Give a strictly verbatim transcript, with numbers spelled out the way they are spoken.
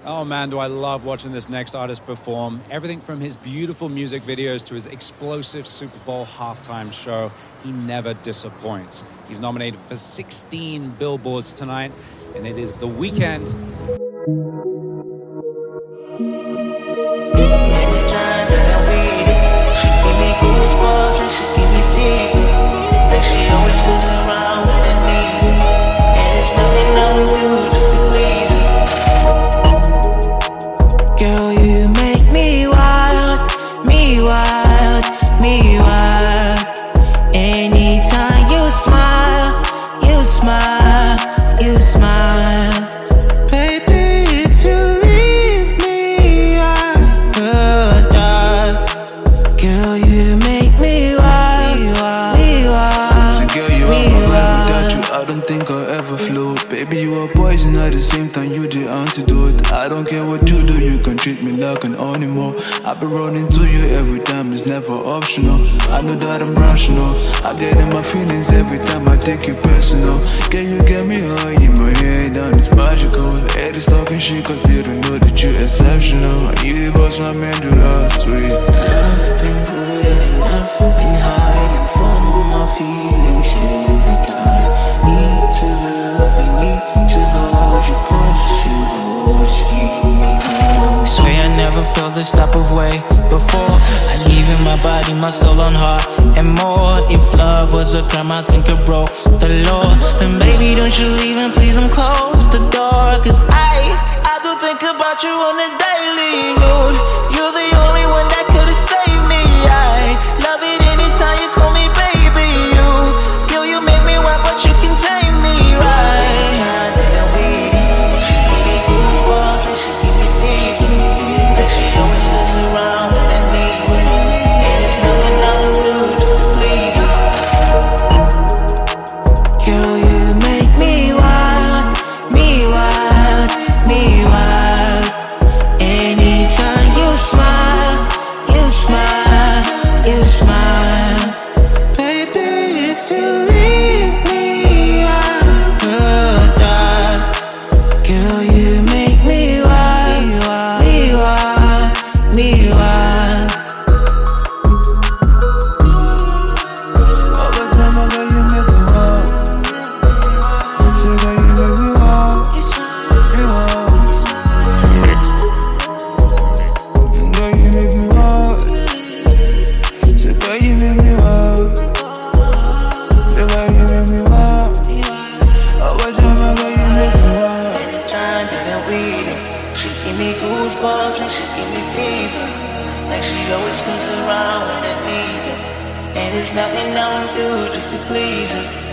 Oh man, do I love watching this next artist perform. Everything from his beautiful music videos to his explosive Super Bowl halftime show, he never disappoints. He's nominated for sixteen Billboards tonight, and it is The Weeknd. Anytime that I read it, she give me goosebumps and she give me fever. Like she always goes around when I need it, and it's nothing I would do just to please her. Girl, you make me wild, me wild, me wild. Anytime you smile, you smile, you smile. Baby, if you leave me, I could die. Girl, you make me wild, me wild. So girl, you are my ride. Without you, I don't think I'll ever float. Baby, you are poison at the same time, you the antidote. I don't care what you do, you can treat me like an animal. I've been running to you every time, it's never optional. I know that I'm rational, I get in my feelings every time I take you personal. Can you get me high in my head and it's magical. Haters talking shit cause they don't know that you're exceptional. You got my medulla, sweet. I've been putting, I've been hiding from my feelings every time. Need to love and need to hold you close, you always keep me home. Swear I never felt this type of way before. I leave in my body, my soul on heart and more. If love was a crime, I think I broke the law. And baby, don't you leave and please don't close the door. Cause I, I do think about you on the daily. You, you're the only one that could've saved me. I love it anytime you call me baby. You, girl, you make me wild, but you can tame me right. Anytime that I'm with you, she give me goosebumps and she give me fever. Like she always goes around when I need it, and it's nothing I would do just to please her. Girl, you make me wild, me wild, me wild. Anytime you smile, you smile, you smile. Baby, if you leave me, I could die. Girl, you make me wild, me wild, me wild. All the time I got you make me wild. So girl, you make me wild, me wild. Girl, you make me wild. So girl, you make me wild. So girl, you make me wild. All the time I got you make me wild. Anytime that I'm with her, she give me goosebumps and she give me fever. Like she always comes around when I need her, and it's nothing I would do just to please her.